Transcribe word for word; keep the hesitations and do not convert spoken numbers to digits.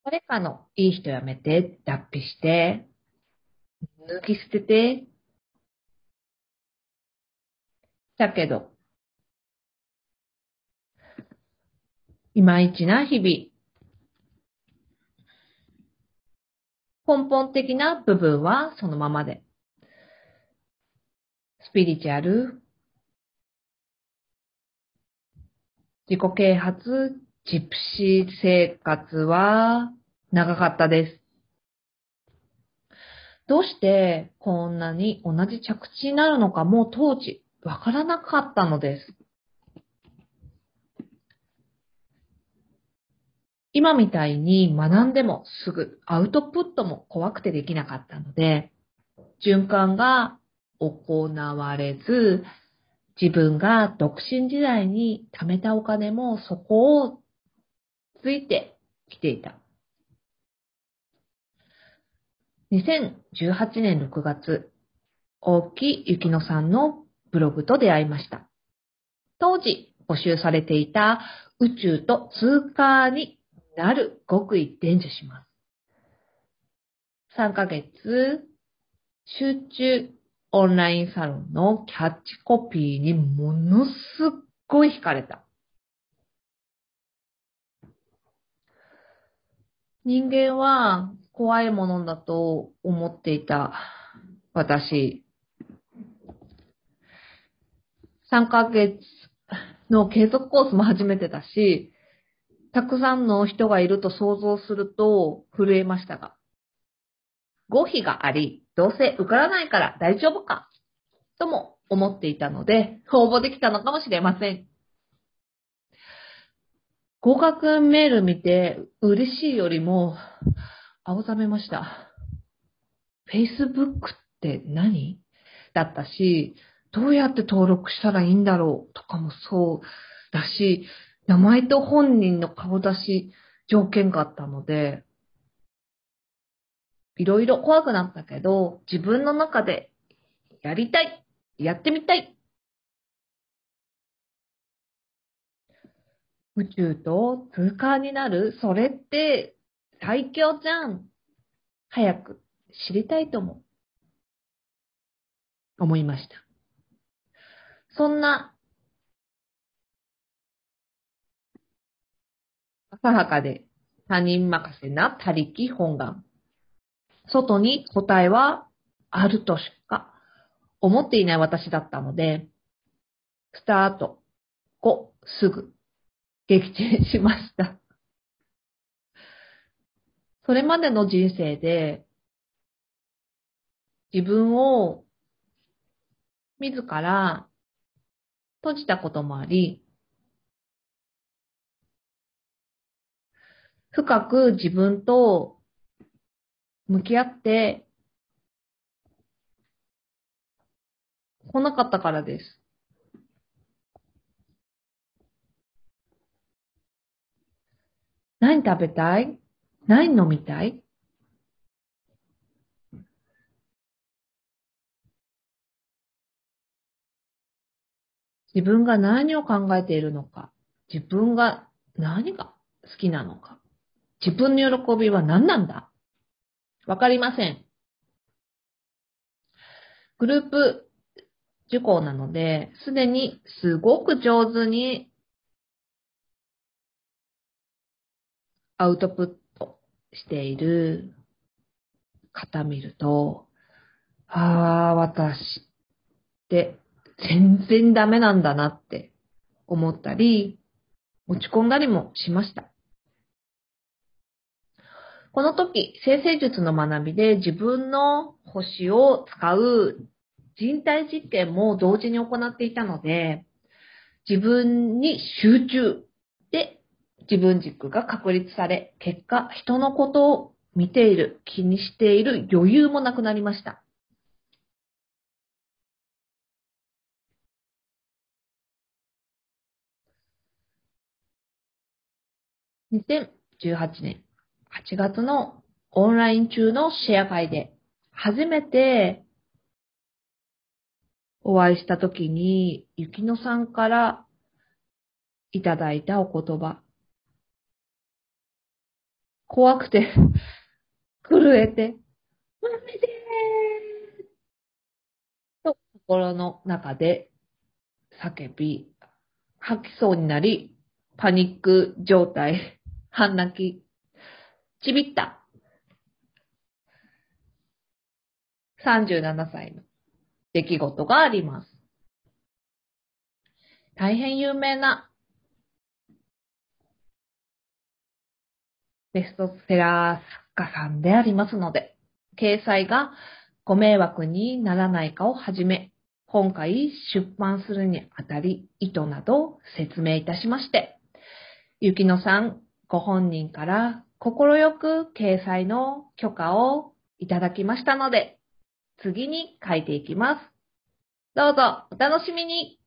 誰かのいい人やめて、脱皮して、抜き捨てて、だけど、いまいちな日々、根本的な部分はそのままで、スピリチュアル、自己啓発、ジプシー生活は長かったです。どうしてこんなに同じ着地になるのかも当時わからなかったのです。今みたいに学んでもすぐアウトプットも怖くてできなかったので、循環が行われず、自分が独身時代に貯めたお金もそこをついてきていた。にせんじゅうはちねんろくがつ、大木ゆきのさんのブログと出会いました。当時募集されていた宇宙と通過になる極意伝授します。さんかげつ集中オンラインサロンのキャッチコピーにものすっごい惹かれた。人間は怖いものだと思っていた私。さんかげつの継続コースも初めてだし、たくさんの人がいると想像すると震えましたが、合否があり、どうせ受からないから大丈夫か、とも思っていたので、応募できたのかもしれません。合格メール見て嬉しいよりも、青ざめました。Facebook って何だったし、どうやって登録したらいいんだろうとかもそうだし、名前と本人の顔出し条件があったので、いろいろ怖くなったけど、自分の中でやりたい、やってみたい。宇宙と通過になる、それって最強じゃん。早く知りたいとも思いました。そんな浅はかで他人任せな他力本願。外に答えはあるとしか思っていない私だったので、スタート後すぐ撃沈しました。それまでの人生で自分を自ら閉じたこともあり、深く自分と向き合ってこなかったからです。何食べたい？何飲みたい？自分が何を考えているのか、自分が何が好きなのか、自分の喜びは何なんだ？わかりません。グループ受講なので、すでにすごく上手にアウトプットしている方見ると、ああ、私って全然ダメなんだなって思ったり、落ち込んだりもしました。この時、生成術の学びで自分の星を使う人体実験も同時に行っていたので、自分に集中で自分軸が確立され、結果、人のことを見ている、気にしている余裕もなくなりました。にせんじゅうはちねんはちがつのオンライン中のシェア会で初めてお会いした時に、ゆきのさんからいただいたお言葉。 怖くて、震えて、マメでーと心の中で叫び、吐きそうになり、パニック状態、半泣き、ちびったさんじゅうななさいの出来事があります。大変有名なベストセラー作家さんでありますので、掲載がご迷惑にならないかをはじめ、今回出版するにあたり意図など説明いたしまして、ゆきのさんご本人から心よく掲載の許可をいただきましたので、次に書いていきます。どうぞお楽しみに。